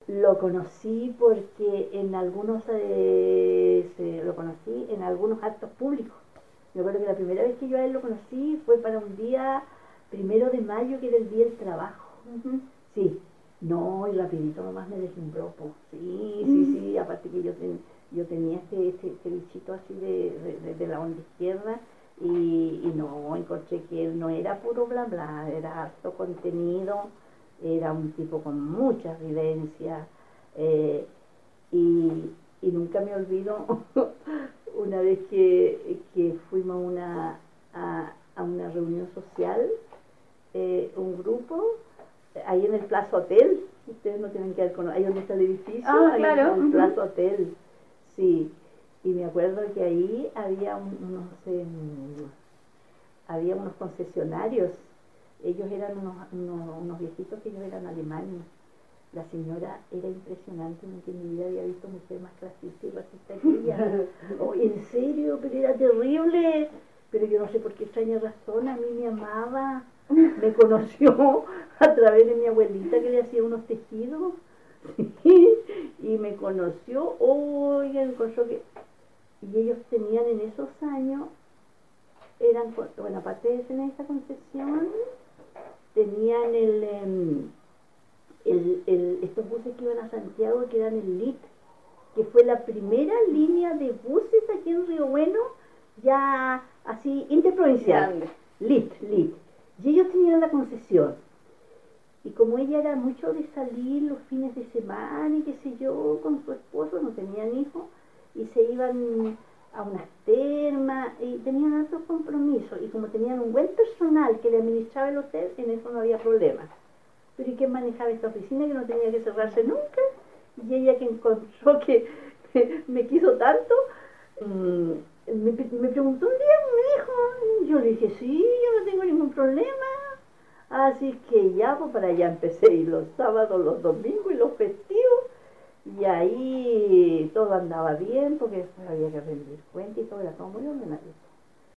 Lo conocí porque lo conocí en algunos actos públicos. Me acuerdo que la primera vez que yo a él lo conocí fue para un día 1 de mayo, que era el Día del Trabajo. Ujú. Sí, no, y rapidito nomás me deslumbró, po. Sí, sí, Mm. sí, aparte que yo tenía este bichito así de la onda izquierda, y no, encontré que él no era puro bla bla, era harto contenido, era un tipo con muchas vivencias, eh, y, y nunca me olvido una vez que fuimos a una reunión social, un grupo, ahí en el Plaza Hotel. Ustedes no tienen que ver con ahí donde está el edificio, Ah, ahí en claro. el Ujú. Plaza Hotel, sí. Y me acuerdo que ahí había unos concesionarios. Ellos eran unos viejitos, que ellos eran alemanes. La señora era impresionante, nunca en mi vida había visto mujer más clasista y racista que ella. Oh, en serio, pero era terrible. Pero yo no sé por qué extraña razón, a mí me amaba. Me conoció a través de mi abuelita, que le hacía unos tejidos. Y me conoció, oiga, encontró que... Y ellos tenían en esos años, bueno, aparte de tener esa concesión, tenían estos buses que iban a Santiago, que eran el LIT, que fue la primera línea de buses aquí en Río Bueno, ya así interprovincial. Grande. LIT. Y ellos tenían la concesión. Y como ella era mucho de salir los fines de semana y qué sé yo, con su esposo, no tenían hijos, y se iban a unas termas, y tenían altos compromisos, y como tenían un buen personal que le administraba el hotel, en eso no había problema. Pero ¿y quién manejaba esta oficina, que no tenía que cerrarse nunca? Y ella, que encontró que me quiso tanto, me preguntó un día, me dijo, yo le dije, sí, yo no tengo ningún problema. Así que ya, pues para allá empecé, y los sábados, los domingos y los festivos, y ahí todo andaba bien, porque después había que rendir cuenta y todo, era todo muy ordenado.